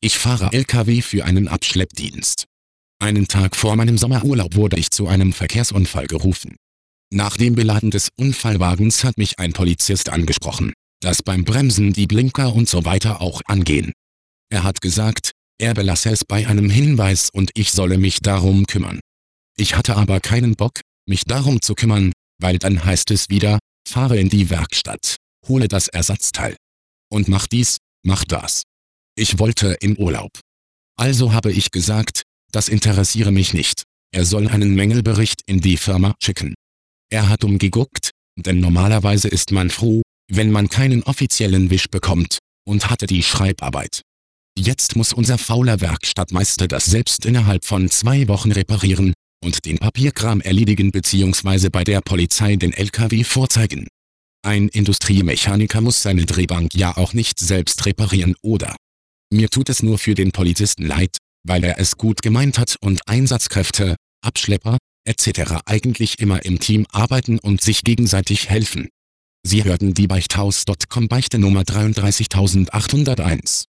Ich fahre LKW für einen Abschleppdienst. Einen Tag vor meinem Sommerurlaub wurde ich zu einem Verkehrsunfall gerufen. Nach dem Beladen des Unfallwagens hat mich ein Polizist angesprochen, dass beim Bremsen die Blinker und so weiter auch angehen. Er hat gesagt, er belasse es bei einem Hinweis und ich solle mich darum kümmern. Ich hatte aber keinen Bock, mich darum zu kümmern, weil dann heißt es wieder, fahre in die Werkstatt, hole das Ersatzteil. Und mach dies, mach das. Ich wollte in Urlaub. Also habe ich gesagt, das interessiere mich nicht. Er soll einen Mängelbericht in die Firma schicken. Er hat umgeguckt, denn normalerweise ist man froh, wenn man keinen offiziellen Wisch bekommt, und hatte die Schreibarbeit. Jetzt muss unser fauler Werkstattmeister das selbst innerhalb von 2 Wochen reparieren und den Papierkram erledigen bzw. bei der Polizei den LKW vorzeigen. Ein Industriemechaniker muss seine Drehbank ja auch nicht selbst reparieren, oder? Mir tut es nur für den Polizisten leid, weil er es gut gemeint hat und Einsatzkräfte, Abschlepper, etc. eigentlich immer im Team arbeiten und sich gegenseitig helfen. Sie hörten die Beichthaus.com Beichte Nummer 33801.